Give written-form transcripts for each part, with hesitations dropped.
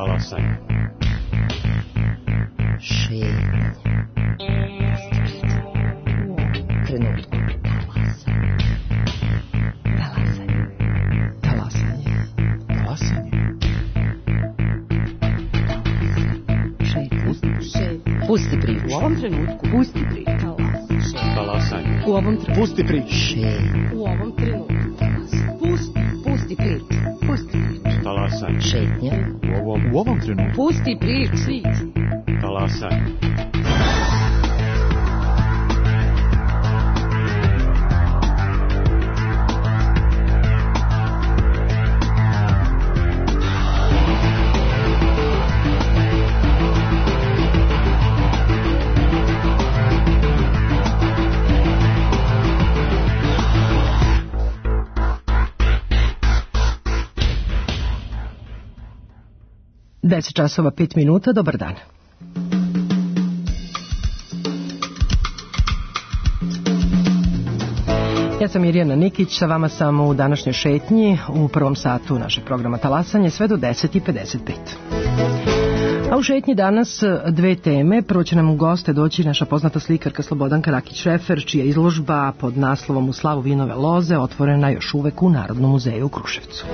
Talasanje. Šetnja. Trenutku. Talasanje. Pusti priču. U ovom trenutku. Pusti priču. Talasanje. U ovom trenutku. Pusti priču. U ovom trenutku. Pusti priču. Pusti priču. Talasanje. Šetnja. U ovom trenutku. Pusti priču. Talasanje. Deset časova 5 minuta, dobar dan. Ja sam Mirjana Nikić, sa vama sam u današnjoj šetnji u prvom satu našeg programa Talasanje sve do 10:55. A u šetnji danas dve teme. Prvo će nam u goste doći naša poznata slikarka Slobodanka Rakić-Šefer, čija izložba pod naslovom U slavu vinove loze otvorena još uvek u Narodnom muzeju u Kruševcu.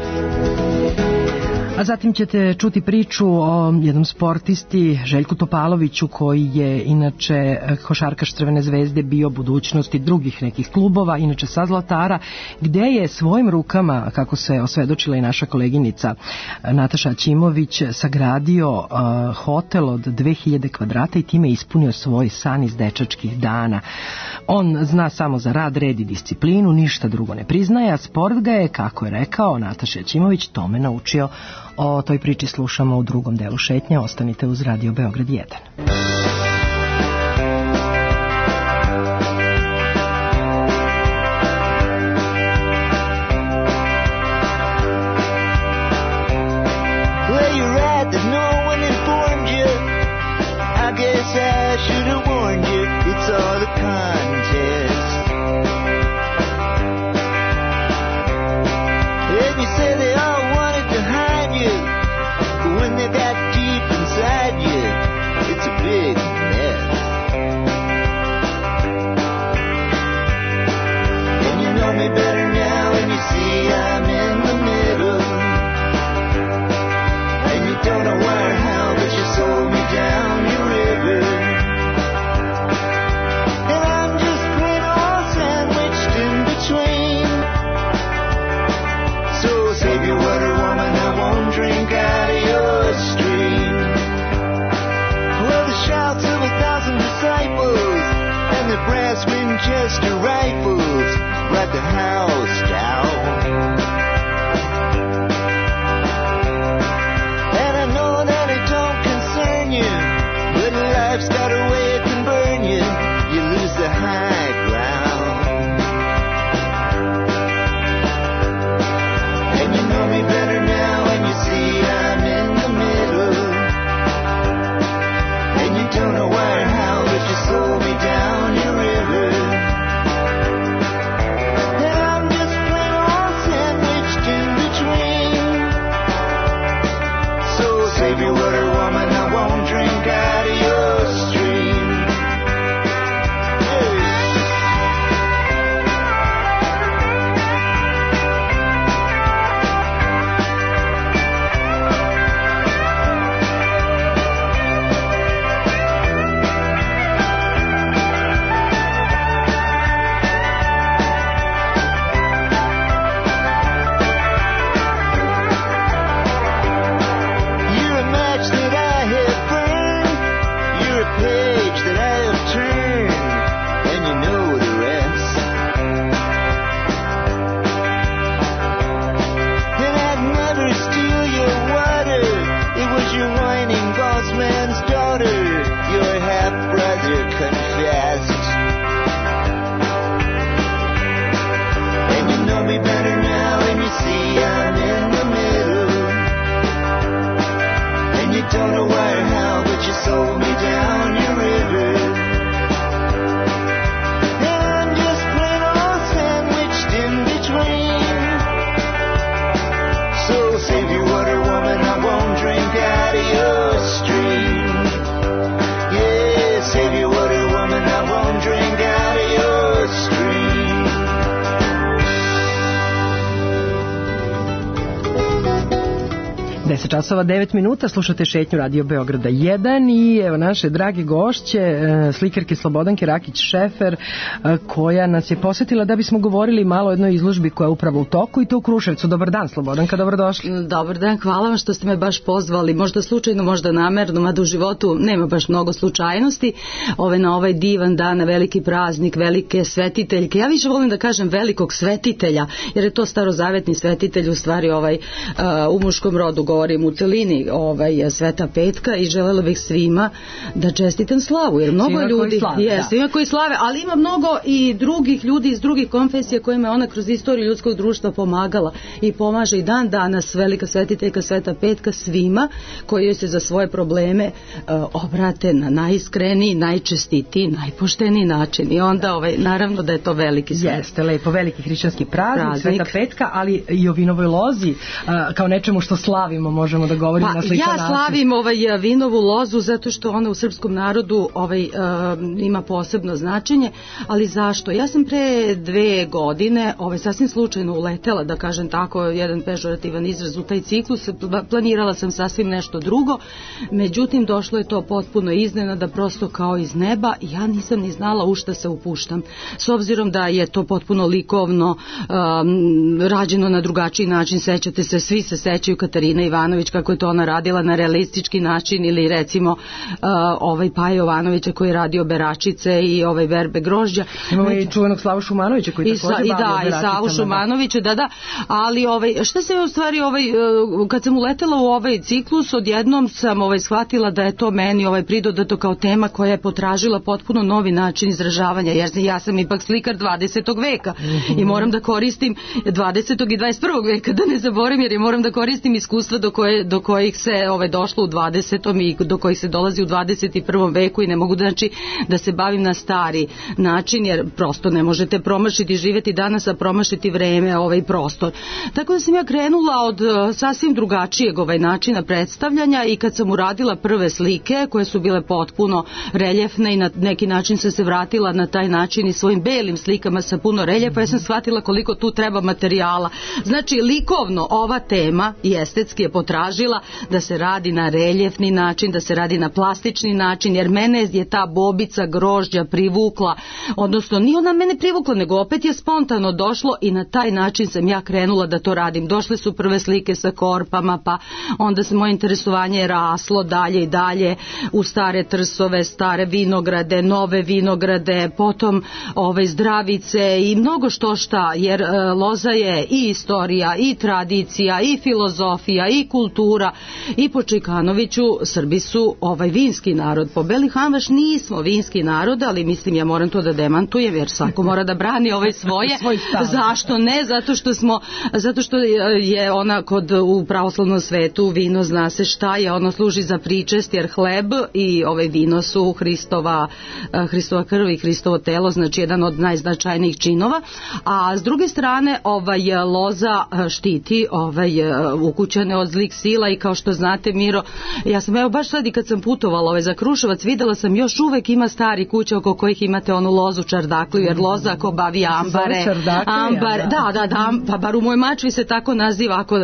A zatim ćete čuti priču o jednom sportisti, Željku Topaloviću, koji je inače košarkaš Crvene zvezde, bio budućnost i drugih nekih klubova, inače sa Zlatara, gde je svojim rukama, kako se osvedočila i naša koleginica Nataša Ćimović, sagradio hotel od 2000 kvadrata i time ispunio svoj san iz dečačkih dana. On zna samo za rad, red i disciplinu, ništa drugo ne priznaje, a sport ga je, kako je rekao Nataša Ćimović, tome naučio. O toj priči slušamo u drugom delu šetnje. Ostanite uz Radio Beograd 1. When they got deep inside you, it's a big 10 časova 9 minuta, slušate šetnju Radio Beograda 1 i evo naše drage gošće, slikarke Slobodanke Rakić-Šefer, koja nas je posjetila da bismo govorili malo o jednoj izložbi koja je upravo u toku i to u Kruševcu. Dobar dan Slobodanka, dobrodošli. Dobar dan, hvala vam što ste me baš pozvali, možda slučajno, možda namerno, mada u životu nema baš mnogo slučajnosti, na ovaj divan dan, veliki praznik, velike svetiteljke. Ja više volim da kažem velikog svetitelja, jer je to starozavetni svetitelj, u stvari u muškom rodu govorim u celini, Sveta Petka, i želela bih svima da čestitam slavu, jer mnogo svima ljudi, svima koji slave, ali ima mnogo i drugih ljudi iz drugih konfesija kojima je ona kroz istoriju ljudskog društva pomagala i pomaže i dan danas, velika svetiteljka Sveta Petka, svima koji joj se za svoje probleme obrate na najiskreniji, najčestitiji, najpošteniji način, i onda naravno da je to veliki svet. Jeste, lepo, veliki hrišćanski praznik, Sveta Petka, ali i o vinovoj lozi, kao nečemu što slavimo, možemo da govorimo na sličan način. Ja slavim vinovu lozu zato što ona u srpskom narodu ima posebno značenje, ali zašto? Ja sam pre 2 godine sasvim slučajno uletela, da kažem tako, jedan pežorativan izraz, u taj ciklus. Planirala sam sasvim nešto drugo, međutim došlo je to potpuno iznenada, prosto kao iz neba, i ja nisam ni znala u šta se upuštam. S obzirom da je to potpuno likovno, rađeno na drugačiji način, sećate se, svi se sećaju Katarina Ivanović kako je to ona radila na realistički način, ili recimo Paja Jovanovića koji je radio beračice i berbe grožđa. Imamo i čuvenog Slavu Šumanovića koji također bavio beračicama. I Savu Šumanovića, da, ali šta se u stvari, kad sam uletela u ovaj ciklus, odjednom sam shvatila da je to meni pridodato kao tema koja je potražila potpuno novi način izražavanja, jer ja sam ipak slikar 20. veka i moram da koristim 20. i 21. veka, da ne zaboravim, jer moram da koristim iskustva do kojih se došlo u 20. i do kojih se dolazi u 21. veku, i ne mogu da se bavim na stari način, jer prosto ne možete promašiti, živjeti danas, a promašiti vreme, prostor. Tako da sam ja krenula od sasvim drugačijeg načina predstavljanja, i kad sam uradila prve slike koje su bile potpuno reljefne i na neki način sam se vratila na taj način i svojim belim slikama sa puno reljefa, ja sam shvatila koliko tu treba materijala. Znači, likovno ova tema i estetski je potražila da se radi na reljefni način, da se radi na plastični način, jer mene je ta bobica grožđa privukla, odnosno nije ona mene privukla, nego opet je spontano došlo, i na taj način sam ja krenula da to radim. Došle su prve slike sa korpama, pa onda se moje interesovanje raslo dalje i dalje u stare trsove, stare vinograde, nove vinograde, potom zdravice i mnogo što šta, jer loza je i istorija, i tradicija, i filozofija, i kultura, i po Čikanoviću Srbi su vinski narod. Po Beli Hanvaš nismo vinski narod, ali mislim, ja moram to da demantujem, jer svako mora da brani svoje. Zašto ne? Zato što je ona u pravoslavnom svetu vino, zna se šta je, ono služi za pričest, jer hleb i vino su Hristova krv i Hristovo telo, znači jedan od najznačajnijih činova, a s druge strane loza štiti ukućane od zlih sila, i kao što znate, Miro, ja sam baš sad i kad sam putovala za Kruševac, videla sam još uvek ima stari kuće oko kojih imate onu lozu čardakliju, jer loza ako obavija ambare, pa bar u mojoj Mačvi se tako naziva, ako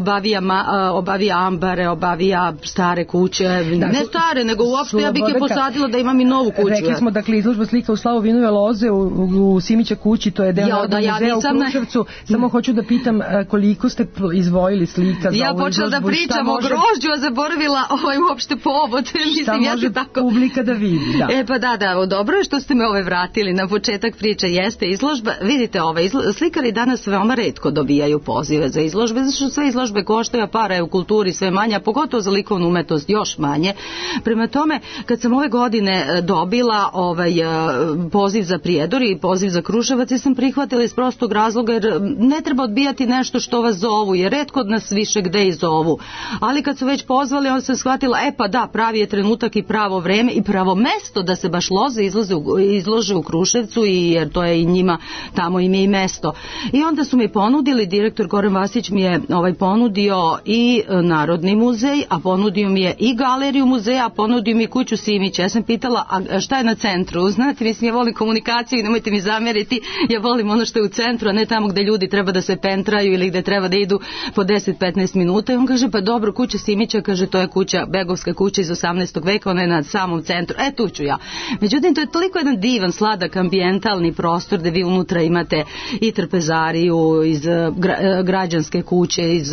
obavija ambare, obavija stare kuće, ne stare, nego uopšte ja bih je posadila da imam i novu kuću. Rekli smo, dakle, izložba slika u slavu vinove loze u Simića kući, to je deo muzea u Kruševcu. Samo hoću da pitam koliko ste izvojili slika za ovu izložbu? Ja počela da pričam o grožđu, a zaboravila uopšte povod. Šta može publika da vidi? Pa da, dobro je što ste me vratili na početak priče. Jeste izložba, vidite, slikari danas veoma retko dobijaju pozive za izložbe, zato što sve izložbe koštaju, a para je u kulturi sve manja, pogotovo za likovnu umetnost još manje. Prema tome, kad sam ove godine dobila poziv za Prijedor i poziv za Kruševac, ja sam prihvatila iz prostog razloga, jer ne treba odbijati nešto što vas zovu, jer retko od nas više gde i zovu. Ali kad su već pozvali, onda sam shvatila, pa da, pravi je trenutak i pravo vreme i pravo mesto da se baš loze izlože u Kruševcu, jer to je i njima tamo ime i mesto. I onda su mi ponudili, direktor Goran Vasić mi je ponudio i Narodni muzej, a ponudio mi je i galeriju muzeja, a ponudio mi i kuću Simića. Ja sam pitala, a šta je na centru? Znate, mislim, ja volim komunikaciju i nemojte mi zameriti, ja volim ono što je u centru, a ne tamo gde ljudi treba da se pentraju ili gde treba da idu po 10-15 minuta. I on kaže, pa dobro, kuća Simića, kaže, to je kuća, begovska kuća iz 18. veka, ona je na samom centru, tu ću ja. Međutim, to je toliko jedan divan, sladak, ambijentalni prostor gde vi unutra imate i trpezariju iz građanske kuće iz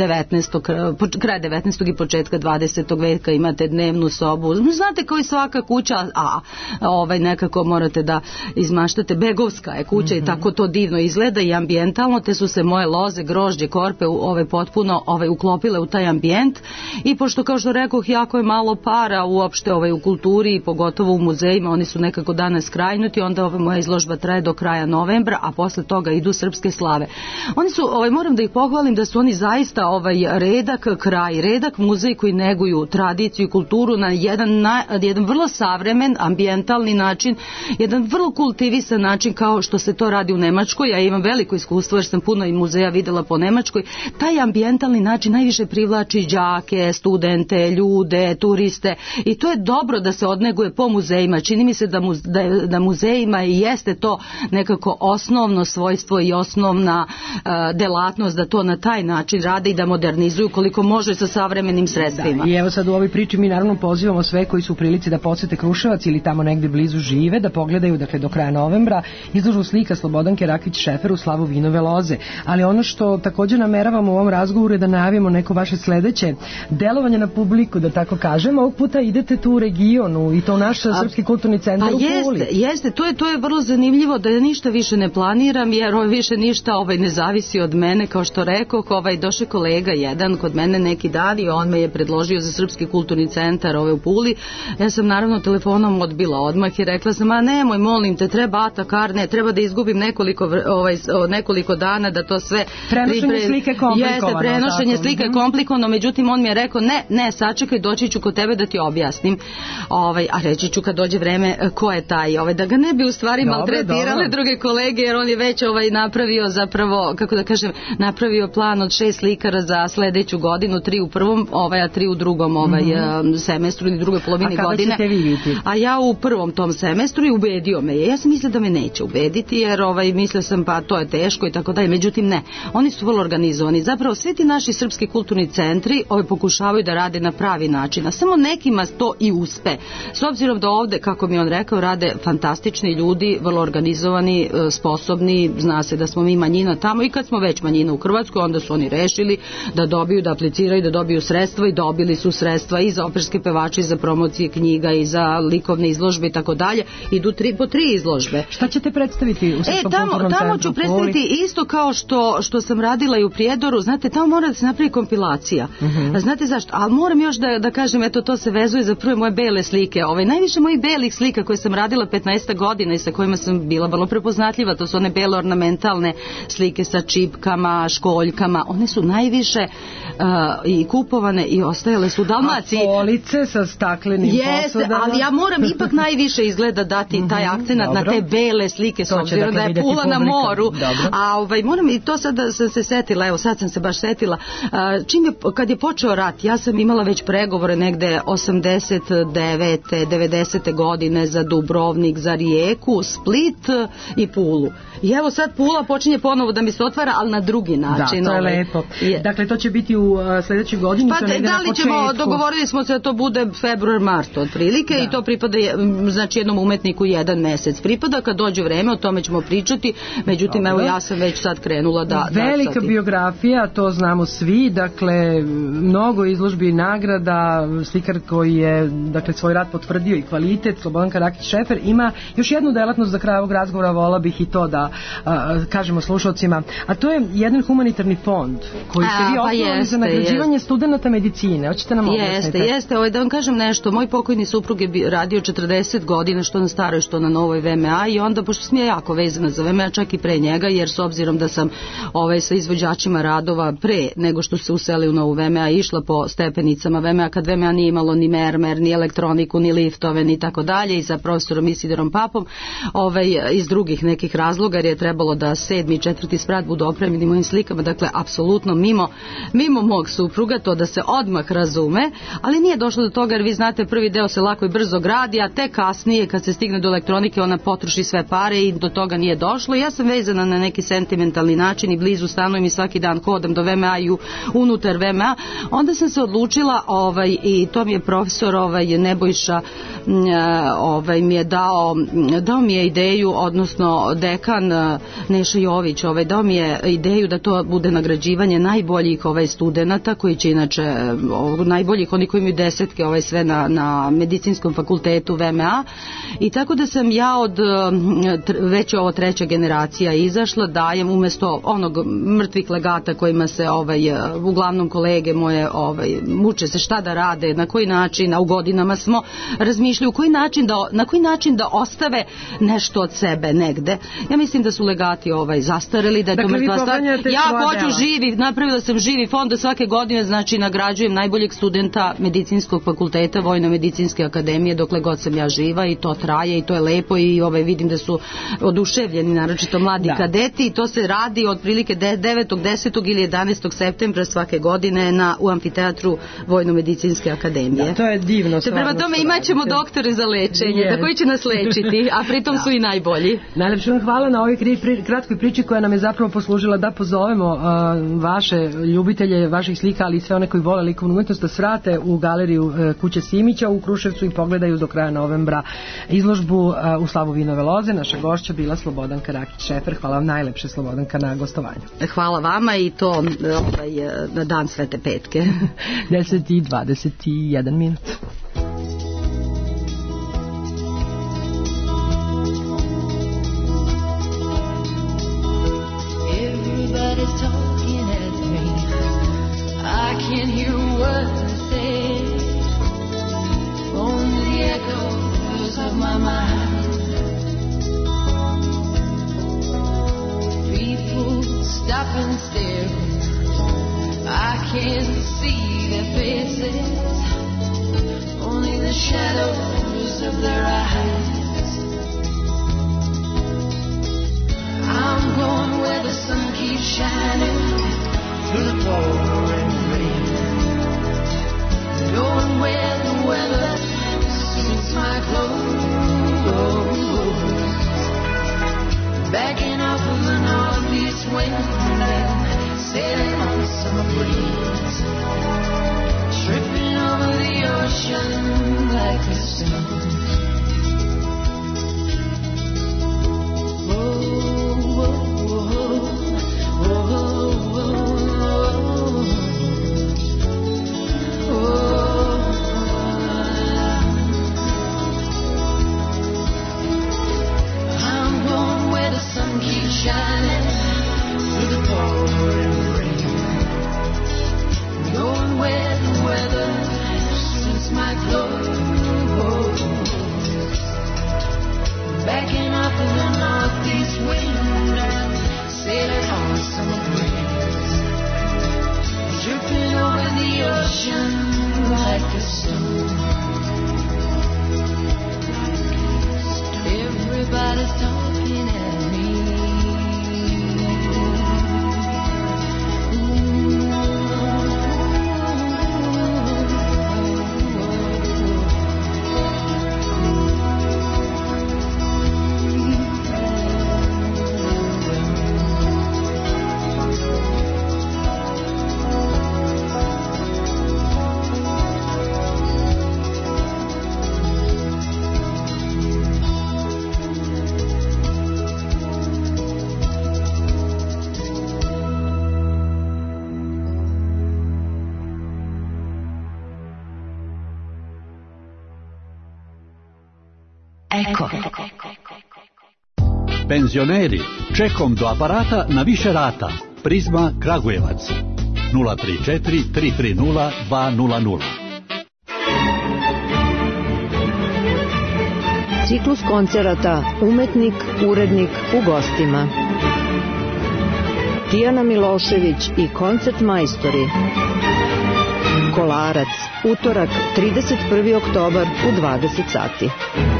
19. kraja 19. i početka 20. veka, imate dnevnu sobu. Znate, kao i svaka kuća, nekako morate da izmaštate. Begovska je kuća i tako to divno izgleda i ambijentalno, te su se moje loze, grožđe, korpe potpuno uklopile u taj ambijent i pošto, kao što rekoh, jako je malo para uopšte u kulturi i pogotovo u muzejima, oni su nekako danas skrajnuti, onda moja izložba traje do kraja novembra, a posle toga idu srpske slave. Oni su, moram da ih pohvalim da su oni zaista redak kraj, redak muzej koji neguju tradiciju i kulturu na jedan vrlo savremen, ambijentalni način, jedan vrlo kultivisan način kao što se to radi u Nemačkoj. Ja imam veliko iskustvo jer sam puno i muzeja videla po Nemačkoj. Taj ambijentalni način najviše privlači đake, studente, ljude, turiste i to je dobro da se odneguje po muzejima. Čini mi se da muzejima i jeste to nekako osnovno svojstvo i osnovna delatnost da to na taj način rade i da modernizuju koliko može sa savremenim sredstvima. I evo sad u ovoj priči mi naravno pozivamo sve koji su u prilici da posete Kruševac ili tamo negde blizu žive, da pogledaju, dakle, do kraja novembra izložbu slika Slobodanke Rakić-Šefer u slavu vinove loze. Ali ono što također nameravamo u ovom razgovoru je da najavimo neko vaše sledeće delovanje na publiku, da tako kažemo. Ovog puta idete tu u regionu i to u naš Srpski kulturni centar u Puli. Jeste, to je vrlo zanimljivo da ja ništa više ne planiram jer više ništa ne zavisi od mene, kao što rekoh, došao kolega jedan kod mene neki dan i on me je predložio za Srpski kulturni centar u Puli. Ja sam naravno telefonom odbila odmah i rekla sam, nemoj, molim te, treba atakar, ne, treba da izgubim nekoliko dana da to sve prenošenje slike komplikovano. Jeste, prenošenje slike je komplikovano, međutim on mi je rekao, ne, sačekaj, doći ću kod tebe da ti objasnim, a reći ću kad dođe vreme ko je taj, da ga ne bi u stvari maltretirale druge kolege, jer on je već napravio zapravo, kako da kažem, napravio plan od 6 slikara za sledeću godinu, 3 u prvom, a 3 u drugom semestru ili drugoj polovini godine. A kada ćete vi biti? A ja u prvom tom semestru i ubedio me je. Ja sam mislila da me neće ubediti, jer mislila sam pa to je teško i tako dalje. Međutim ne, oni su vrlo organizovani. Zapravo svi ti naši srpski kulturni centri pokušavaju da rade na pravi način, a samo nekima to i uspe. S obzirom da ovde, kako mi on rekao, rade fantastični ljudi, vrlo organizovani, sposobni, zna se da smo mi manjina tamo i kad smo već manjina u Hrvatskoj, onda su oni rešili da dobiju, da apliciraju, da dobiju sredstva i dobili su sredstva i za operske pevače, i za promocije knjiga, i za likovne izložbe i tako dalje. Idu po 3 izložbe. Šta ćete predstaviti u Srpskom kulturnom centru? Tamo ću predstaviti isto kao što sam radila i u Prijedoru. Znate, tamo mora da se napravi kompilacija. Znate zašto? Ali moram još da kažem, eto, to se vezuje za prve moje bele slike. Najviše mojih belih slika koje sam radila 15 godina i sa kojima sam bila vrlo prepoznatljiva, to su one bele ornamentalne slike sa čipkama, školjkama. One su najviše i kupovane i ostajale su u Dalmaciji. A police sa staklenim posudama? Jeste, ali ja moram ipak najviše izgleda dati taj akcenat na te bele slike, s obzirom da je Pula na moru. A moram i to sad da sam se setila, evo sad sam se baš setila, kad je počeo rat, ja sam imala već pregovore negde 89. 90. godine za Dubrovnik, za Rijeku, Split i Pulu. I evo sad Pula počinje ponovo da mi se otvara, ali na drugi način. Da, to je lepo. Dakle, to će biti u sledećoj godini. Pa da li ćemo, dogovorili smo se da to bude februar, mart otprilike i to pripada, znači jednom umetniku 1 mesec pripada, kad dođe vreme o tome ćemo pričati, međutim evo ja sam već sad krenula da... Velika biografija, to znamo svi, dakle mnogo izložbi i nagrada, slikar koji je dakle svoj rad potvrdio i kvalitet, Slobodanka Rakić-Šefer. Ima još jednu delatnost za kraj ovog razgovora, vola bih i to da kažemo slušalcima, a to je jedan humanitarni fond koji ste vi osnovali za nagrađivanje studenata medicine. Hoćete nam objasniti? Jeste, da vam kažem nešto, moj pokojni suprug je radio 40 godina, što na staroj, što na novoj VMA, i onda, pošto sam ja jako vezana za VMA, čak i pre njega, jer s obzirom da sam sa izvođačima radova pre nego što se useli u novu VMA išla po stepenicama VMA, kad VMA nije imalo ni mermer, ni elektroniku, ni liftove, ni tako dalje, i sa profesorom Isidorom Papom, iz drugih nekih razloga, jer je trebalo da 7. i 4. sprat budu opremljeni mojim slikama, dakle, apsolutno mimo mog supruga, to da se odmah razume, ali nije došlo do toga, jer vi znate, prvi deo se lako i brzo gradi, a te kasnije, kad se stigne do elektronike, ona potroši sve pare i do toga nije došlo. Ja sam vezana na neki sentimentalni način i blizu stanujem i svaki dan hodam do VMA i unutar VMA, onda sam se odlučila i to mi je profesor Nebojša mi je dao mi je ideju, odnosno dekan Neša Jović dao mi je ideju da to bude nagrađivanje najboljih studenata koji će inače najboljih, oni koji imaju desetke sve na medicinskom fakultetu VMA, i tako da sam ja već ovo treća generacija izašla, dajem umesto onog mrtvih legata kojima se uglavnom kolege moje muče se šta da rade, na koji način, a u godinama smo razmišljali na koji način da ostave nešto od sebe negde. Ja mislim da su legati zastareli, da je to mrtva stvar. Ja hoću živi, napravila sam živi fond da svake godine nagrađujem najboljeg studenta medicinskog fakulteta Vojno-medicinske akademije dokle god sam ja živa, i to traje i to je lepo, i vidim da su oduševljeni, naročito mladi kadeti, i to se radi otprilike 9., 10. ili 11. septembra svake godine u amfiteatru Vojno-medicinske akademije. Da, to je divno. Prema tome imaćemo doktore za lečenje, koji će nas lečiti, a pritom su i najbolji. Najlepše vam hvala na ovoj kratkoj priči koja nam je zapravo poslužila da pozovemo vaše ljubitelje vaših slika, ali i sve one koji vole likovnu umetnost da svrate u galeriju Kuće Simića u Kruševcu i pogledaju do kraja novembra izložbu u slavu vinove loze. Naša gošća bila Slobodanka Rakić-Šefer. Hvala vam najlepše, Slobodanka, na gostovanju. Hvala vama, i to na dan Svete Petke. 10:21 minut. Everybody's talking at me. I can't hear what they say. Only the echoes of my mind. People stop and stare. I can't see their faces. Only the shadows of their eyes. I'm going where the sun keeps shining through the pouring rain. Going where the weather suits my clothes. Backing up from the northeast wind and sailing on the summer breeze. Tripping over the ocean like a stone. Shining through the pouring rain. Going where the weather suits my clothes. Backing up in the northeast wind and sailing on the summer breeze. Dripping over the ocean like a stone. Everybody's talking at me. Eko. Penzioneri, čekom do aparata na više rata. Prizma Kragujevac 034 330 200. Ciklus koncerata Umetnik, urednik u gostima. Tijana Milošević i koncert majstori. Kolarac, utorak 31. oktobar u 20 sati.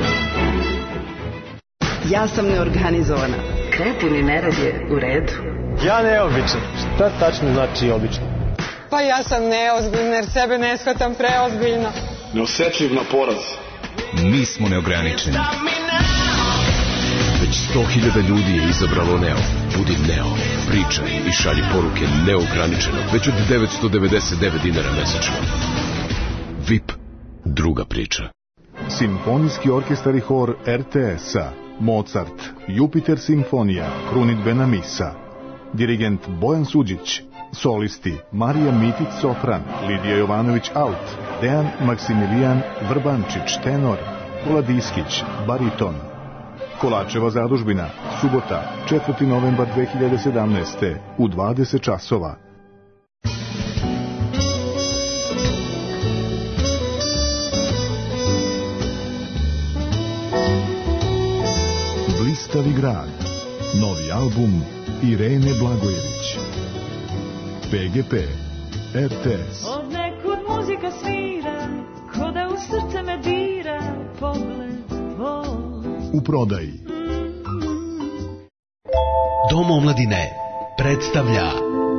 Ja sam neorganizovana. Krepuni nerad je u redu. Ja neobičan. Šta tačno znači obično? Pa ja sam neozbiljna jer sebe ne shvatam preozbiljno. Neosetljiv na poraz. Mi smo neograničeni. Već 100.000 ljudi je izabralo Neo. Budi Neo, pričaj i šalji poruke neograničeno, već od 999 dinara mesečno. VIP, druga priča. Simfonijski orkestar i hor RTS-a, Mozart, Jupiter simfonija, krunidbena misa. Dirigent Bojan Suđić. Solisti Marija Mitić sopran, Lidija Jovanović alt, Dejan Maksimilijan Vrbančić tenor, Kola Diskić bariton. Kolačeva zadužbina, subota, 4. novembar 2017. u 20 časova. Blistavi grad, novi album Irene Blagojević. PGP, RTS. Od nekud muzika svira, ko da u srce me dira, pogled tvoj. U prodaji. Dom omladine predstavlja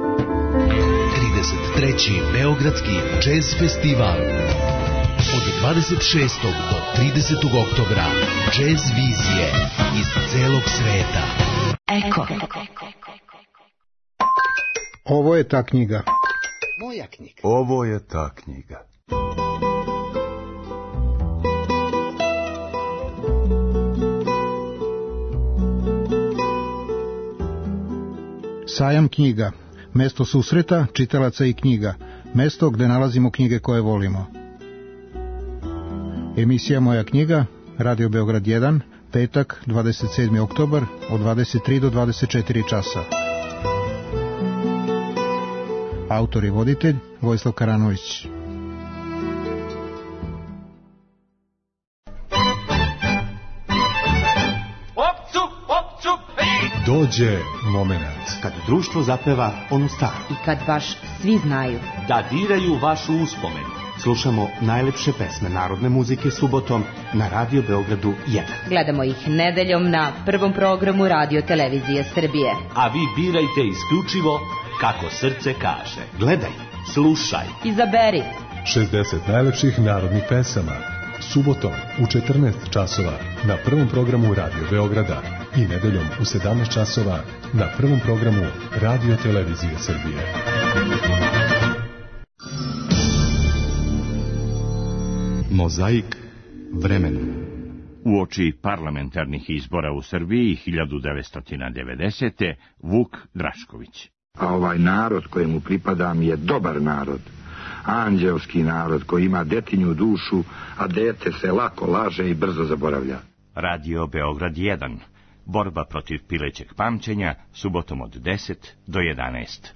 33. Beogradski džez festival. Od 26. do 30. oktobra džez vizije iz celog sveta. Eko. Ovo je ta knjiga. Moja knjiga. Ovo je ta knjiga. Sajam knjiga. Mesto susreta čitalaca i knjiga. Mesto gde nalazimo knjige koje volimo. Emisija Moja knjiga, Radio Beograd 1, petak, 27. oktobar, od 23 do 24 časa. Autor i voditelj Vojislav Karanović. Dođe moment. Kad društvo zapeva onu staru. I kad baš svi znaju. Da diraju vašu uspomenu. Slušamo najlepše pesme narodne muzike subotom na Radio Beogradu 1. Gledamo ih nedeljom na prvom programu Radio Televizije Srbije. A vi birajte isključivo kako srce kaže. Gledaj, slušaj. Izaberi. 60 najlepših narodnih pesama. Subotom u 14 časova na prvom programu Radio Beograda i nedeljom u 17 časova na prvom programu Radio Televizije Srbije. Mozaik vremena. Uoči parlamentarnih izbora u Srbiji 1990. Vuk Drašković. A ovaj narod kojemu pripadam je dobar narod. Anđelski narod koji ima detinju dušu, a dete se lako laže i brzo zaboravlja. Radio Beograd 1. Borba protiv pilećeg pamćenja, subotom od 10 do 11.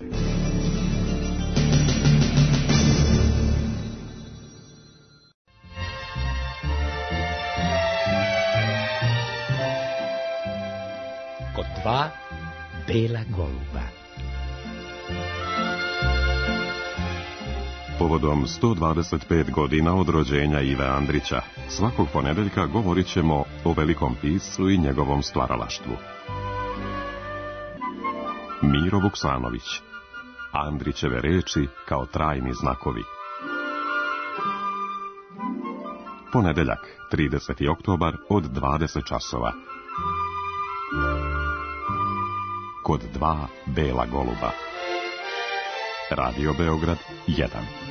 Kod dva bela goluba. Povodom 125 godina od rođenja Ive Andrića, svakog ponedeljka govorit ćemo o velikom piscu i njegovom stvaralaštvu. Miro Vuksanović. Andrićeve reči kao trajni znakovi. Ponedeljak, 30. oktobar od 20 časova. Kod dva bela goluba. Radio Beograd 1.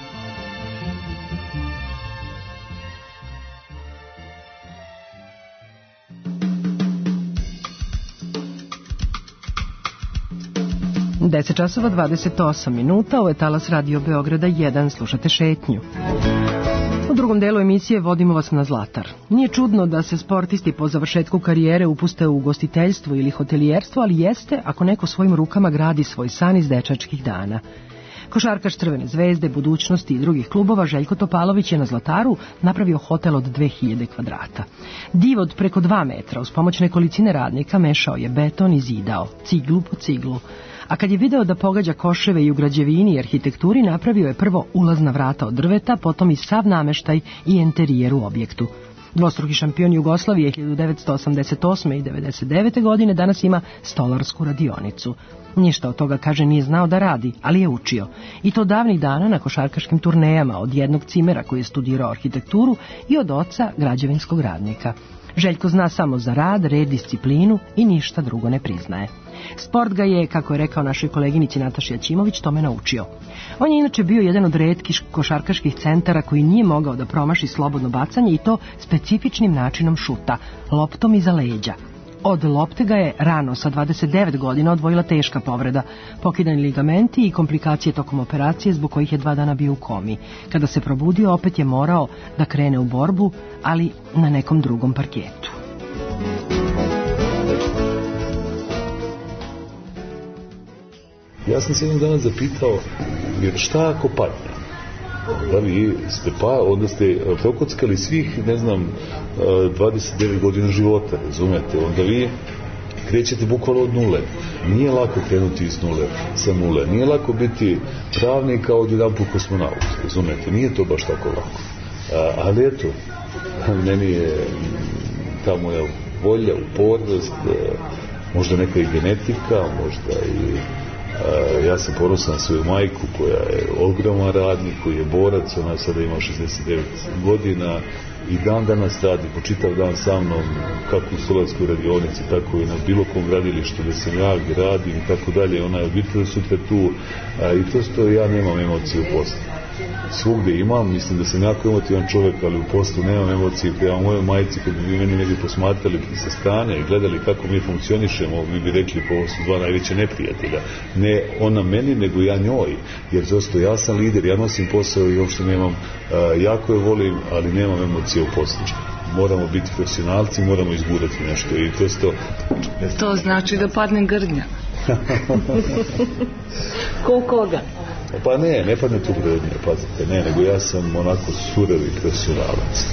Deset časova 28 minuta, ovo je talas Radio Beograda 1, slušate šetnju. U drugom delu emisije vodimo vas na Zlatar. Nije čudno da se sportisti po završetku karijere upuste u ugostiteljstvo ili hotelijerstvo, ali jeste ako neko svojim rukama gradi svoj san iz dečačkih dana. Košarkaš Crvene zvezde, Budućnosti i drugih klubova Željko Topalović je na Zlataru napravio hotel od 2000 kvadrata. Div od preko 2 metra uz pomoć nekolicine radnika mešao je beton i zidao, ciglu po ciglu. A kad je video da pogađa koševe i u građevini i arhitekturi, napravio je prvo ulazna vrata od drveta, potom i sav nameštaj i enterijer u objektu. Dvostruki šampion Jugoslavije 1988. i 1999. godine danas ima stolarsku radionicu. Ništa od toga, kaže, nije znao da radi, ali je učio. I to davnih dana na košarkaškim turnejama, od jednog cimera koji je studirao arhitekturu i od oca građevinskog radnika. Željko zna samo za rad, red, disciplinu i ništa drugo ne priznaje. Sport ga je, kako je rekao našoj koleginici Nataši Aćimović, tome naučio. On je inače bio jedan od retkih košarkaških centara koji nije mogao da promaši slobodno bacanje i to specifičnim načinom šuta, loptom iza leđa. Od lopte ga je rano sa 29 godina odvojila teška povreda, pokidani ligamenti i komplikacije tokom operacije zbog kojih je 2 dana bio u komi. Kada se probudio, opet je morao da krene u borbu, ali na nekom drugom parketu. Ja sam se jednog dana zapitao, jer šta ako padne? Da vi ste onda ste prokockali svih, ne znam, 29 godina života, razumete? Onda vi krećete bukvalno od nule. Nije lako krenuti iz nule, sa nule. Nije lako biti pravnik kao odjedanput kosmonaut, razumete? Nije to baš tako lako. Ali eto, meni je ta moja volja, upornost, možda neka i genetika, možda i... Ja sam ponosan na svoju majku koja je ogroman radnik, koji je borac, ona sada ima 69 godina i dan danas radi po čitav dan sa mnom, kako u Solarskoj radionici, tako i na bilo kom gradilištu gde sam ja radim i tako dalje. Ona je obitelj sutra tu i prosto ja nemam emocije u poslu. Svugde imam, mislim da sam jako emotivan čovjek, ali u poslu nemam emocije. Prema mojoj majici, kad bi meni negdje posmatrali sa strane i gledali kako mi funkcionišemo, vi bi rekli pa ovo su 2 najveće neprijatelja. Ne ona meni, nego ja njoj, jer zašto ja sam lider, ja nosim posao i uopšte nemam, jako je volim, ali nemam emocije u poslu. Moramo biti profesionalci, moramo izgurati nešto i prosto... To znači da padne grdnja. Ko koga? Pa ne padne tu grdnja, pazite, nego ja sam onako surovi profesionalac.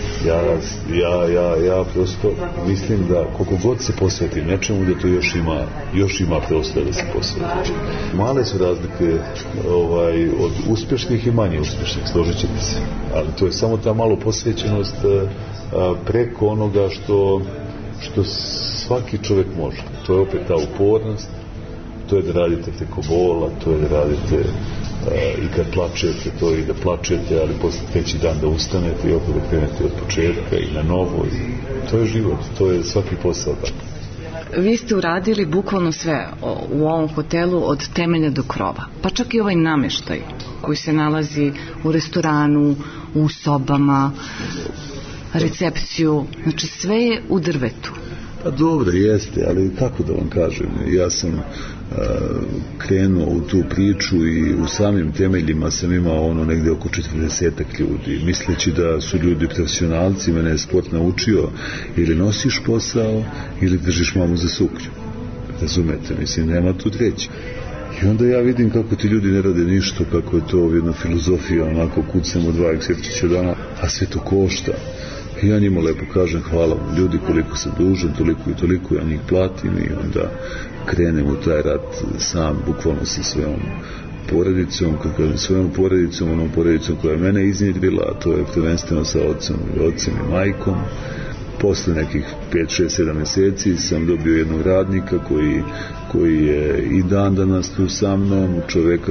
Ja prosto mislim da koliko god se posveti nečemu, da to još ima prostora da se posveti. Male su razlike od uspješnih i manje uspješnih, složit ćete se. Ali to je samo ta malo posvećenost preko onoga što svaki čovjek može. To je opet ta upornost, to je da radite preko bola, to je da radite i kad plačete, to je i da plačete, ali posle 3. dan da ustanete i opet da krenete od početka i na novo. I to je život, to je svaki posao tako. Vi ste uradili bukvalno sve u ovom hotelu od temelja do krova, pa čak i ovaj namještaj koji se nalazi u restoranu, u sobama, recepciju, znači sve je u drvetu. Pa dobro, jeste, ali kako da vam kažem, ja sam krenuo u tu priču i u samim temeljima sam imao negdje oko 40-ak ljudi, misleći da su ljudi profesionalci. Mene je sport naučio ili nosiš posao ili držiš mamu za suknju, razumete, mislim, nema tu treći. I onda ja vidim kako ti ljudi ne rade ništa, kako je to jedna filozofija, onako kucamo 2 ekserčića dana, a sve to košta. I ja njima lepo kažem hvala vam ljudi, koliko sam dužan, toliko i toliko, ja njih platim i onda krenem u taj rat sam, bukvalno sa svojom porodicom, kako kažem, svojom porodicom, onom porodicom koja je mene iznjedrila, a to je prvenstveno sa ocem i majkom. Posle nekih 5, 6, 7 mjeseci sam dobio jednog radnika koji je i dan danas tu sa mnom, čoveka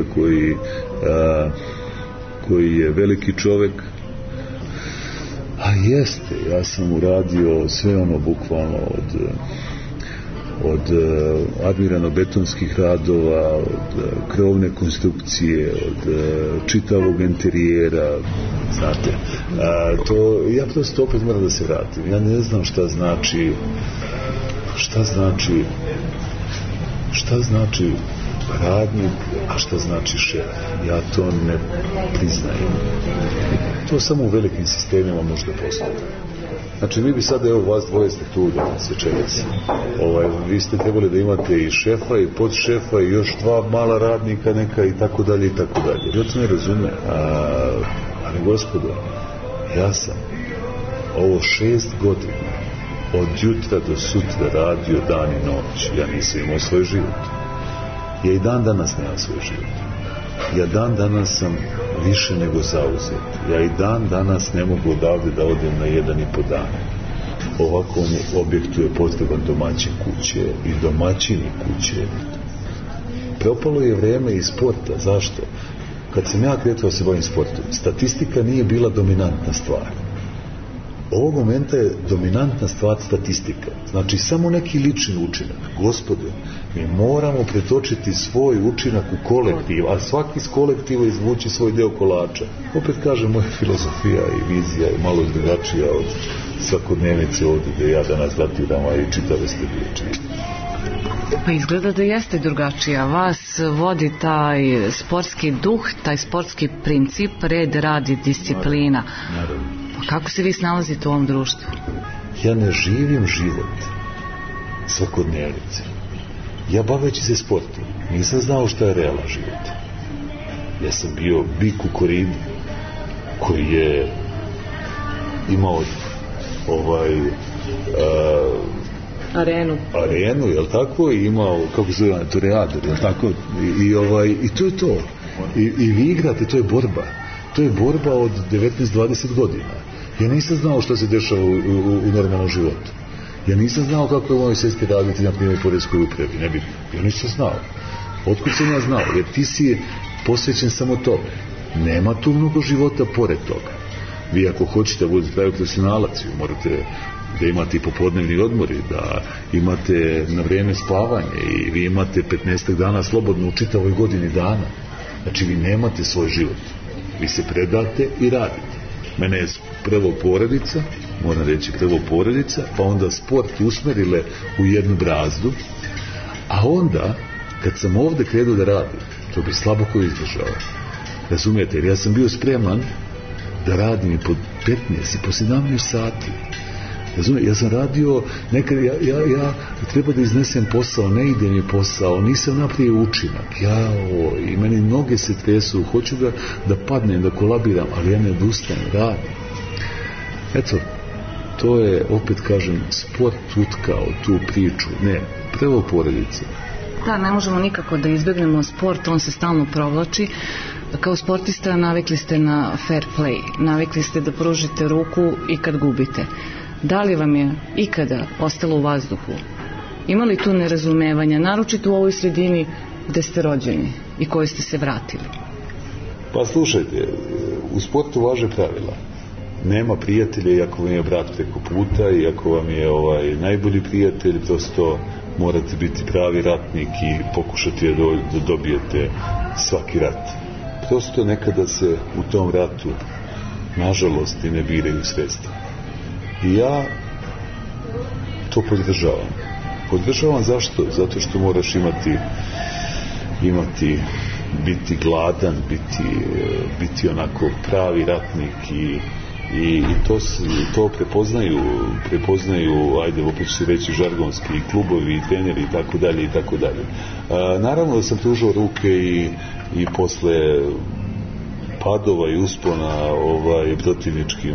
koji je veliki čovek. A jeste, ja sam uradio sve ono bukvalno od armirano-betonskih radova, od krovne konstrukcije, od čitavog interijera, znate. Ja prosto opet moram da se vratim. Ja ne znam šta znači radnik, a šta znači šef. Ja to ne priznajem. To samo u velikim sistemima može da postoji. Znači, mi bi sada, evo, vas dvoje ste tu da se čekas. Vi ste trebali da imate i šefa i podšefa i još 2 mala radnika neka i tako dalje i tako dalje. Ja to ne razume. Ali, gospodo, ja sam ovo 6 godina od jutra do sutra radio dan i noć. Ja nisam imao svoj život. Ja i dan danas nemam svoj život. Ja dan danas sam više nego zauzet. Ja i dan danas ne mogu odavde da odem na 1,5 dana. Ovakvom objektu je potreban domaćin kuće i domaćini kuće. Propalo je vreme i sporta. Zašto? Kad sam ja kretao se bavim sportom, statistika nije bila dominantna stvar. ovog momenta je dominantna stvar statistika. Znači, samo neki lični učinak. Gospode, mi moramo pretočiti svoj učinak u kolektiv, a svaki iz kolektiva izvući svoj deo kolača. Opet kažem, moja filozofija i vizija je malo drugačija od svakodnevnice ovdje gde ja danas datiram, a i čitave ste priče. Pa izgleda da jeste drugačija. Vas vodi taj sportski duh, taj sportski princip, red, rad i disciplina. Naravno. Pa kako se vi snalazite u ovom društvu? Ja ne živim život svakodnevnice. Ja baveći se sportom nisam znao šta je realan život. Ja sam bio bik u koridu koji je imao arenu, jel tako, i imao, kako se zove, toreador, jel tako, i to je to. I vi igrate, to je borba. To je borba od 19-20 godina. Ja nisam znao što se dešava u normalnom životu. Ja nisam znao kako je u mojoj sestri raditi na primjer poreskoj upravi. Ne bi, ja nisam znao. Otkud sam ja znao? Jer ti si posvećen samo tome. Nema tu mnogo života pored toga. Vi ako hoćete da budete pravi profesionalac, morate da imate i popodnevni odmori, da imate na vreme spavanje i vi imate 15 dana slobodno u čitavoj godini dana. Znači vi nemate svoj život. Vi se predate i radite. Mene je prvo porodica, moram reći prvo porodica, pa onda sport usmerile u jednu brazdu, a onda kad sam ovde krenuo da radim, to bi slabo ko izdržao. Razumijete, jer ja sam bio spreman da radim i po 15 i po 17 sati. Razumijete, ja sam radio nekad, ja treba da iznesem posao, ne ide mi posao, nisam napravio učinak, i meni noge se tresu, hoću da padnem, da kolabiram, ali ja ne odustajem, radim. Eto, to je, opet kažem, sport utkao tu priču, ne, prvo porodica. Da, ne možemo nikako da izbegnemo sport, on se stalno provlači. Kao sportista navikli ste na fair play, navikli ste da pružite ruku i kad gubite. Da li vam je ikada ostalo u vazduhu? Ima li tu nerazumevanja, naročito u ovoj sredini gde ste rođeni i koje ste se vratili? Pa slušajte, u sportu važe pravila. Nema prijatelja iako vam je brat preko puta, iako vam je najbolji prijatelj, prosto morate biti pravi ratnik i pokušati da dobijete svaki rat. Prosto nekada se u tom ratu, nažalost, i ne biraju sredstva. I ja to podržavam. Podržavam zašto? Zato što moraš biti gladan, biti onako pravi ratnik i to prepoznaju, ajde, opet ću se reći, žargonski klubovi, treneri i tako dalje i tako dalje. Naravno da sam pružao ruke i posle padova i uspona protivničkim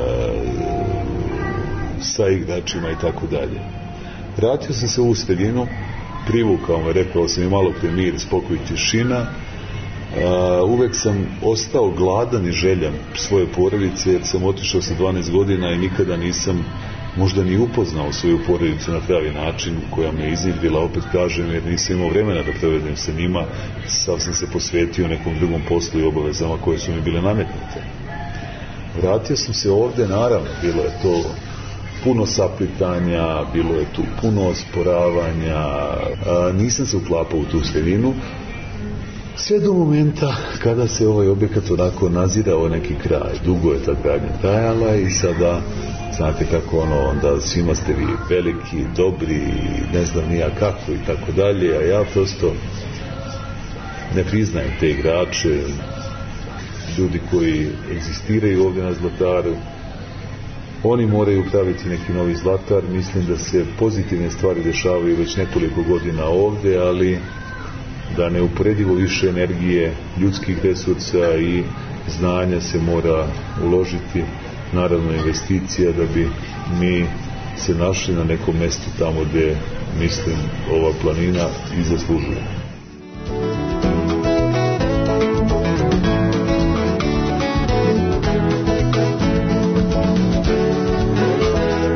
sa igračima i tako dalje. Vratio sam se u sredinu, privukao me, rekao sam i malo pre mir, spokoj, tišina. Uvek sam ostao gladan i željan svoje porodice, jer sam otišao sa 12 godina i nikada nisam možda ni upoznao svoju porodicu na pravi način, koja me iznjedrila, opet kažem, jer nisam imao vremena da provedem sa njima, sav sam se posvetio nekom drugom poslu i obavezama koje su mi bile nametnute. Vratio sam se ovde, naravno, bilo je to puno saplitanja, bilo je tu puno osporavanja, nisam se uklapao u tu sredinu, sve do momenta kada se ovaj objekat onako nazirao neki kraj. Dugo je ta gradnja trajala i sada, znate kako onda svima ste vi veliki, dobri, ne znam ni ja kako i tako dalje, a ja prosto ne priznajem te igrače, ljudi koji egzistiraju ovdje na Zlataru. Oni moraju praviti neki novi Zlatar. Mislim da se pozitivne stvari dešavaju već nekoliko godina ovdje, ali da neuporedivo više energije, ljudskih resursa i znanja se mora uložiti, naravno investicija, da bi mi se našli na nekom mjestu tamo gdje, mislim, ova planina i zaslužuje.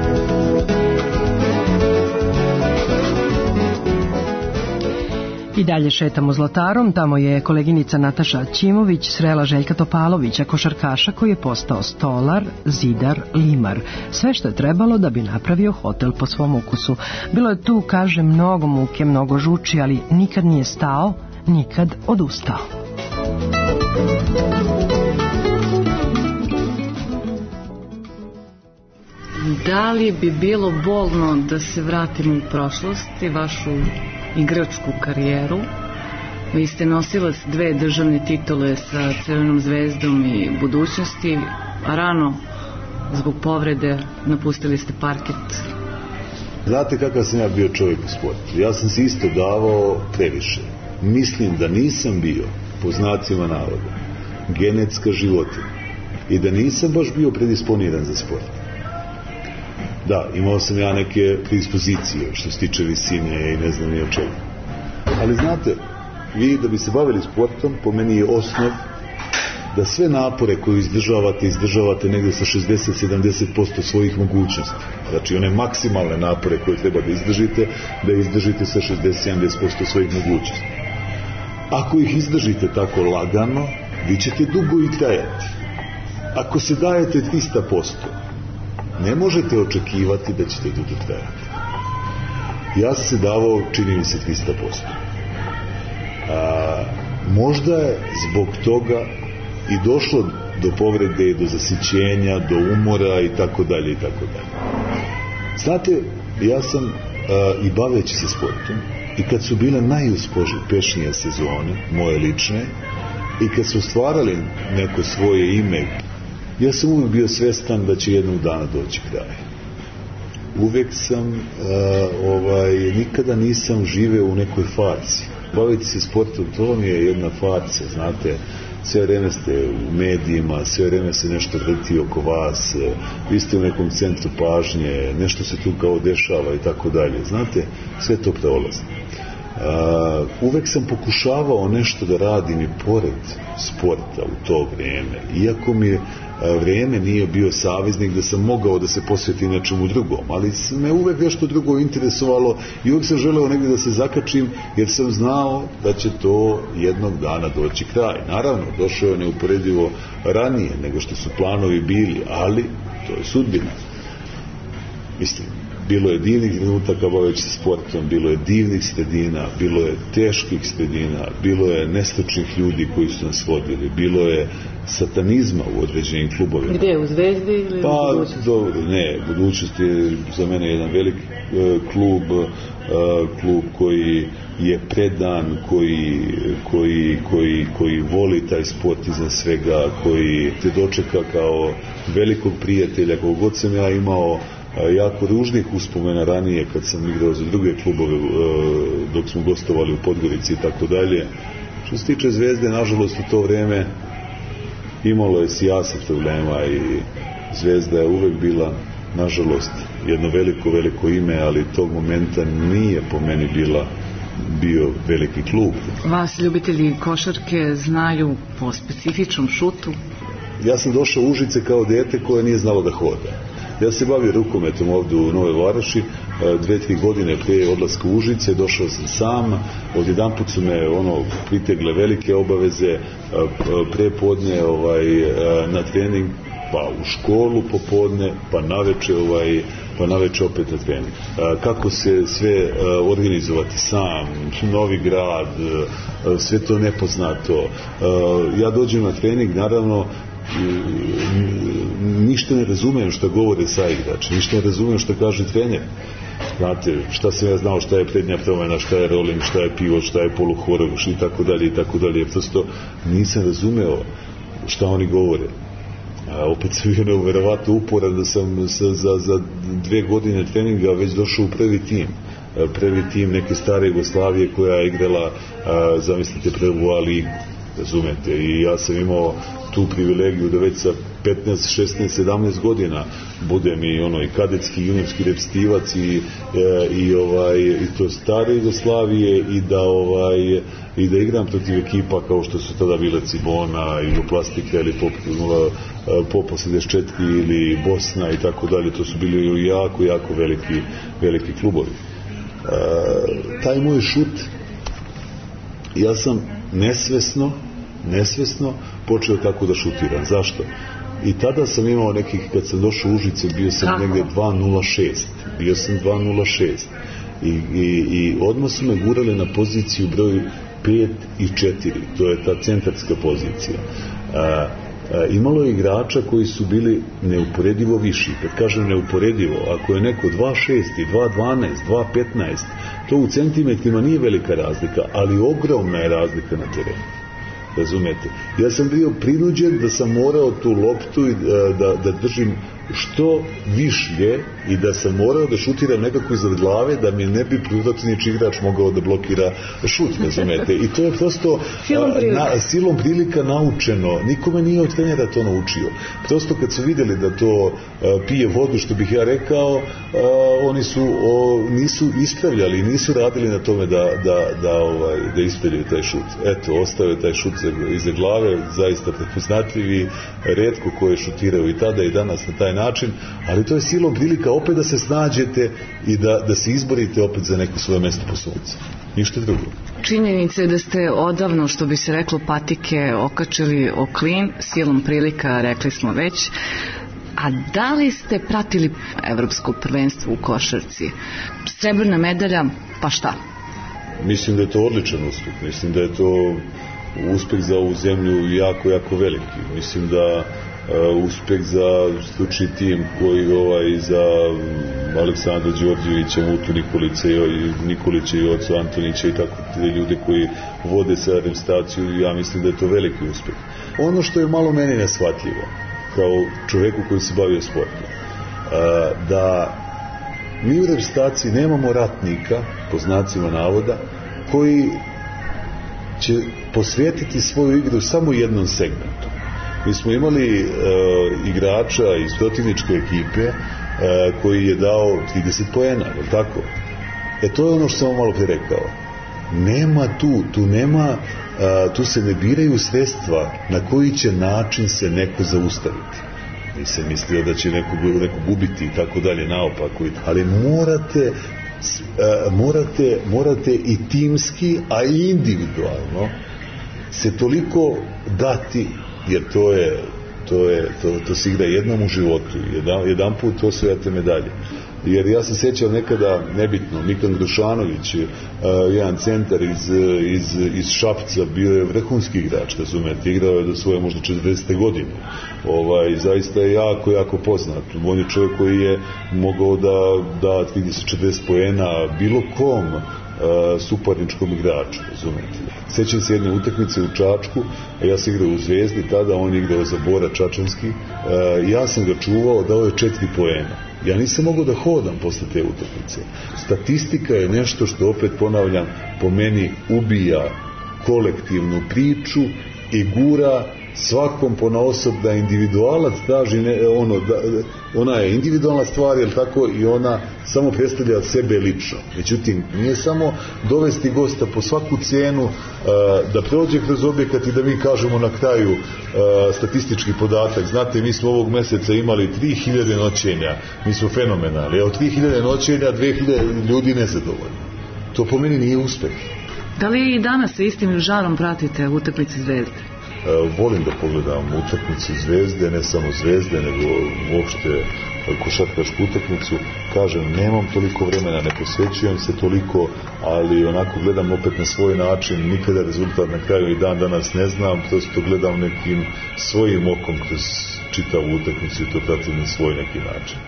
I Dalje šetamo Zlatarom, tamo je koleginica Nataša Ćimović srela Željka Topalovića, košarkaša koji je postao stolar, zidar, limar. Sve što je trebalo da bi napravio hotel po svom ukusu. Bilo je tu, kaže, mnogo muke, mnogo žuči, ali nikad nije stao, nikad odustao. Da li bi bilo bolno da se vratimo u prošlost i vašu igračku karijeru? Vi ste nosilac 2 državne titule sa Crvenom zvezdom i Budućnosti, a rano zbog povrede napustili ste parket. Znate kakav sam ja bio čovjek u sportu? Ja sam se isto davao previše. Mislim da nisam bio, po znacima navoda, genetska životinja i da nisam baš bio predisponiran za sport. Da, imao sam ja neke predispozicije što se tiče visine i ne znam ni o čemu. Ali znate, vi da bi se bavili sportom, po meni je osnov da sve napore koje izdržavate negdje sa 60-70% svojih mogućnosti. Znači one maksimalne napore koje treba da izdržite sa 60-70% svojih mogućnosti. Ako ih izdržite tako lagano, vi ćete dugo i trajati. Ako se dajete 300%, ne možete očekivati da ćete dugo trajati. Ja sam se davao, čini mi se, 300%. Možda je zbog toga i došlo do povrede, do zasićenja, do umora i tako dalje i tako dalje. Znate, ja sam i baveći se sportom i kad su bile najuspešnije sezone, moje lične, i kad su stvarali neko svoje ime, ja sam uvijek bio svestan da će jednog dana doći kraj. Uvijek sam nikada nisam živeo u nekoj farsi. Baviti se sportom, to mi je jedna farsa, znate, sve vreme ste u medijima, sve vreme se nešto vrti oko vas, vi ste u nekom centru pažnje, nešto se tu kao dešava i tako dalje, znate, sve to prolazi. Uvek sam pokušavao nešto da radim i pored sporta u to vrijeme, iako mi vrijeme nije bio saveznik da sam mogao da se posvetim nečemu drugom, ali me uvek nešto drugo interesovalo i uvek sam želeo negdje da se zakačim, jer sam znao da će to jednog dana doći kraj. Naravno, došao je neuporedivo ranije nego što su planovi bili, ali to je sudbina. Mislim, bilo je divnih trenutaka baveći se sportom, bilo je divnih sredina, bilo je teških sredina, bilo je nestručnih ljudi koji su nas vodili, bilo je satanizma u određenim klubovima. Gdje, u Zvezdi ili u Budućnosti? Dobro, ne, Budućnost je za mene jedan veliki klub koji je predan, koji voli taj sport iznad svega, koji te dočeka kao velikog prijatelja, koliko god sam ja imao jako ružnih uspomena ranije kad sam igrao za druge klubove dok smo gostovali u Podgorici i tako dalje. Što se tiče Zvezde, nažalost u to vrijeme imalo je sijasnih problema i Zvezda je uvek bila, nažalost, jedno veliko ime, ali tog momenta nije po meni bio veliki klub. Vas ljubitelji košarke znaju po specifičnom šutu? Ja sam došao u Užice kao dete koje nije znalo da hoda. Ja se bavio rukometom ovdje u Nove Varoši, 2-3 godine prije odlaska u Užice, došao sam sam, odjedanput su me pritegle velike obaveze, prepodne na trening, pa u školu popodne, pa naveče opet na trening. Kako se sve organizovati sam, novi grad, sve to nepoznato. Ja dođem na trening, naravno, ništa ne razumem što govore saigrači, ništa ne razumem što kaže trener. Znate, šta sam ja znao, šta je prednja promjena, šta je rolling, šta je pivot, šta je poluhorog i tako dalje, prosto nisam razumeo šta oni govore. Opet sam bio nevjerovatno uporan da sam za 2 godine treninga već došao u prvi tim neke stare Jugoslavije koja je igrala, zamislite, prvu A ligu, razumete, i ja sam imao tu privilegiju da već sa 15, 16, 17 godina budem i kadetski juniorski reprezentativac i to stare Jugoslavije i da igram protiv ekipa kao što su tada bile Cibona, Jugoplastika ili Popo 74 ili Bosna i tako dalje. To su bili jako veliki klubovi. Taj moj šut ja sam nesvesno počeo tako da šutiram. Zašto? I tada sam imao nekih, kad sam došao u Užice, bio sam negde 2.06. Bio sam 2.06. I odmah su me gurali na poziciju broj 5 i 4. To je ta centarska pozicija. Imalo je igrača koji su bili neuporedivo viši. Kad kažem neuporedivo, ako je neko 2.6, 2.12, 2.15, to u centimetrima nije velika razlika, ali ogromna je razlika na terenu. Razumete? Ja sam bio prinuđen da sam morao tu loptu da držim što višlje i da sam morao da šutiram nekako iznad glave da mi ne bi protivnički igrač mogao da blokira šut, razumete? I to je prosto silom prilika naučeno. Nikome nije od trenera to naučio. Prosto kad su vidjeli da to pije vodu, što bih ja rekao, oni nisu ispravljali, nisu radili na tome da ispravljaju taj šut. Eto, ostao je taj šut iza glave, zaista prepoznatljivi, retko ko je šutirao i tada i danas na taj način, ali to je silom prilika opet da se snađete i da se izborite opet za neko svoje mesto po suncu. Ništa drugo. Činjenica je da ste odavno, što bi se reklo, patike okačili o klin, silom prilika, rekli smo već. A da li ste pratili evropsko prvenstvo u košarci? Srebrna medalja, pa šta? Mislim da je to odličan uspeh. Mislim da je to uspeh za ovu zemlju jako, jako veliki. Mislim da uspeh za stručni tim koji za Aleksandra Đorđevića, Mutu Nikolića i ocu Antonića i tako te ljude koji vode sa reprezentaciju, ja mislim da je to veliki uspeh. Ono što je malo meni neshvatljivo kao čoveku koji se bavio sportom, da mi u reprezentaciji nemamo ratnika, po znacima navoda, koji će posvetiti svoju igru samo jednom segmentu. Mi smo imali igrača iz protivničke ekipe koji je dao 30 poena, je li tako? To je ono što sam malo pre rekao. Nema tu se ne biraju sredstva na koji će način se neko zaustaviti. Nisam mislio da će neko gubiti i tako dalje naopako, ali morate i timski, a i individualno se toliko dati, jer to se igra jednom u životu, jedan put osvajate medalje. Jer ja se sjećam nekada, nebitno, Mikan Grušanović, jedan centar iz Šapca, bio je vrhunski igrač, razumete, igrao je do svoje možda 40. godine. Zaista je jako, jako poznat. On je čovjek koji je mogao da 30-40 poena bilo kom suparničkom igraču, razumete. Sjećam se jedne utakmice u Čačku, ja sam igrao u Zvezdi, tada on je igrao za Bora Čačanski, ja sam ga čuvao, dao je 4 poena. Ja nisam mogao da hodam posle te utakmice. Statistika je nešto što, opet ponavljam, po meni ubija kolektivnu priču i gura svakom ponaosob da individualac traži ona je individualna stvar, jel tako, i ona samo predstavlja sebe lično. Međutim, nije samo dovesti gosta po svaku cijenu da prođe kroz objekat i da mi kažemo na kraju statistički podatak. Znate, mi smo ovog meseca imali 3000 noćenja, mi smo fenomenalni, a od 3000 noćenja 2000 ljudi nezadovoljni. To po meni nije uspeh. Da li i danas sa istim žarom pratite utakmice Zvezde? Volim da pogledam utakmicu Zvezde, ne samo Zvezde, nego uopšte košarkašku utakmicu. Kažem, nemam toliko vremena, ne posvećujem se toliko, ali onako gledam opet na svoj način, nikada rezultat na kraju i dan danas ne znam, prosto gledam nekim svojim okom kroz čitavu utakmicu i to pratim na svoj neki način.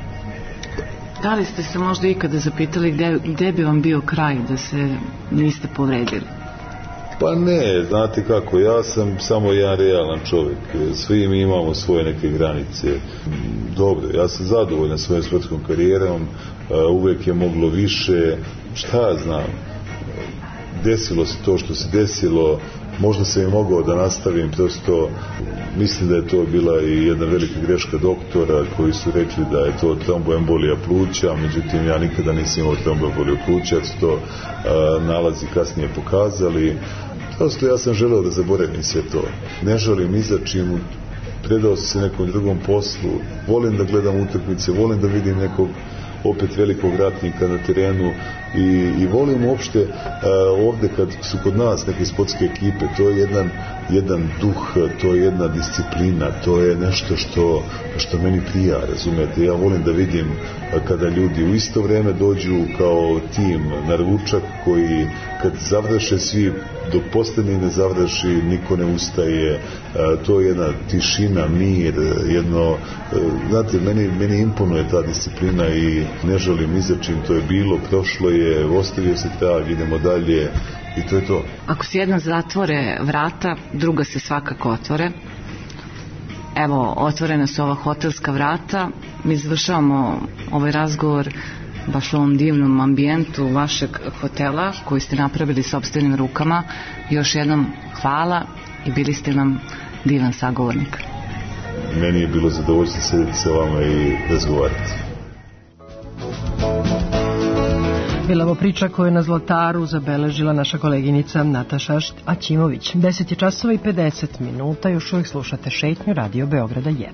Da li ste se možda ikada zapitali gde bi vam bio kraj da se niste povredili? Pa ne, znate kako, ja sam samo jedan realan čovjek, svi mi imamo svoje neke granice. Dobro, ja sam zadovoljan svojom sportskom karijerom, uvijek je moglo više, šta ja znam, desilo se to što se desilo, možda sam i mogao da nastavim, prosto mislim da je to bila i jedna velika greška doktora koji su rekli da je to tromboembolija pluća, međutim ja nikada nisam imao tromboemboliju pluća, su to nalazi kasnije pokazali. Prosto ja sam želeo da zaboravim sve to. Ne želim ni za čim, predao se nekom drugom poslu, volim da gledam utakmice, volim da vidim nekog opet velikog ratnika na terenu, i volim uopšte ovde kad su kod nas neke sportske ekipe, to je jedan duh, to je jedna disciplina, to je nešto što meni prija, razumete. Ja volim da vidim kada ljudi u isto vreme dođu kao tim na ručak, koji kad završe svi, dok posljednji ne završi, niko ne ustaje, to je jedna tišina, mir, jedno, znate, meni imponuje ta disciplina i ne želim ni za čim, to je bilo, prošlo je, ostavio se trag, idemo dalje i to je to. Ako se jedna zatvore vrata, druga se svakako otvore. Evo, otvorena su ova hotelska vrata, mi završavamo ovaj razgovor baš u ovom divnom ambijentu vašeg hotela koji ste napravili sopstvenim rukama. Još jednom hvala i bili ste nam divan sagovornik. Meni je bilo zadovoljstvo sedeti sa vama i razgovarati. Bila ovo priča koju je na Zlataru zabeležila naša koleginica Nataša Aćimović. 10 je časova i 50 minuta, još uvijek slušate šetnju Radio Beograda 1.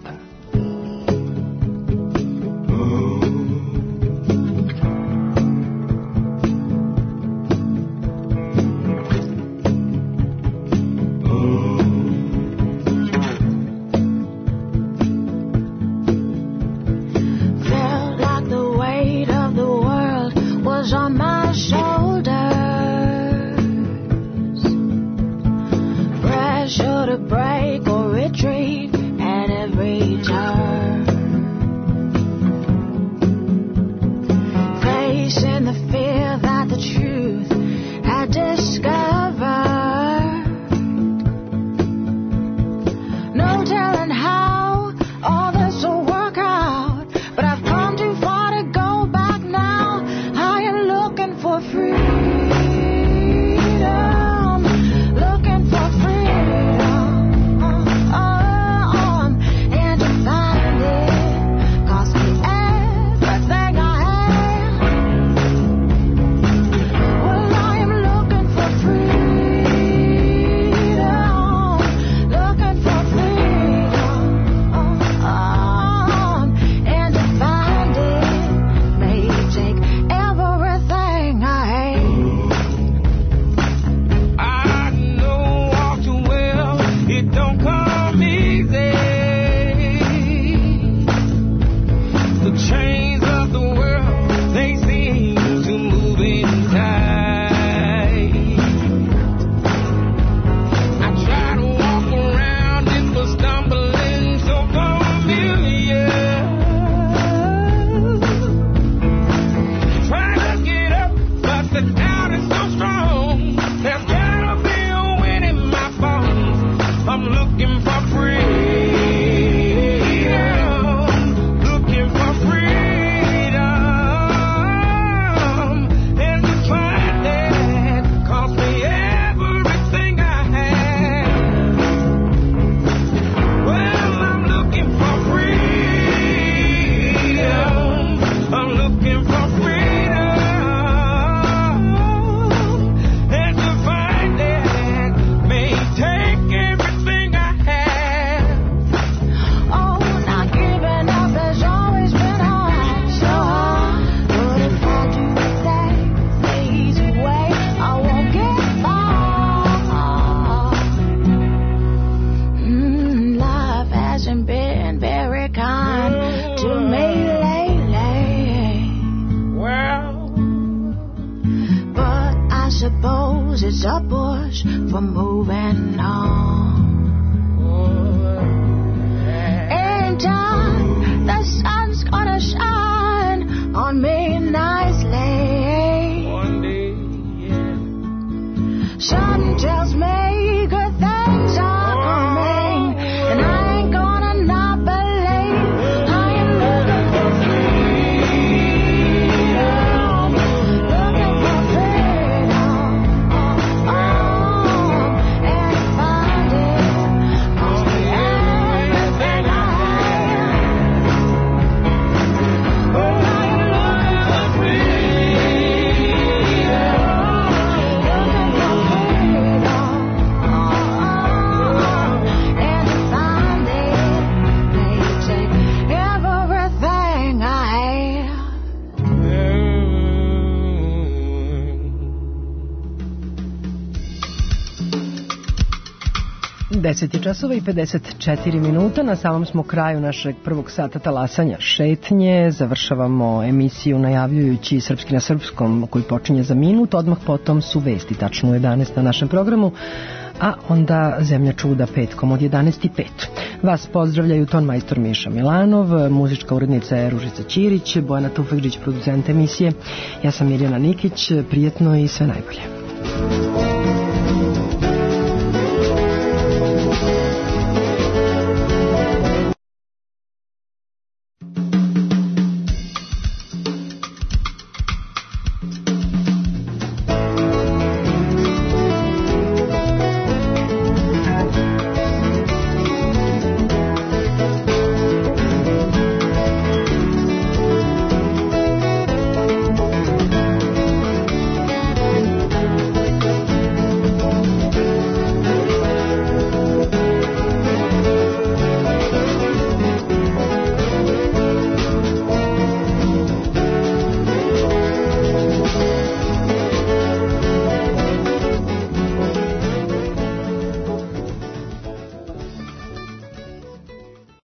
Fire. 10 časova i 54 minuta, na samom smo kraju našeg prvog sata talasanja šetnje, završavamo emisiju najavljujući Srpski na srpskom koji počinje za minut, odmah potom su vesti tačno u 11 na našem programu, a onda Zemlja čuda petkom od 11:05. Vas pozdravljaju ton majstor Miša Milanov, muzička urednica je Ružica Ćirić, Bojana Tufekđić, producent emisije, ja sam Mirjana Nikić, prijetno i sve najbolje.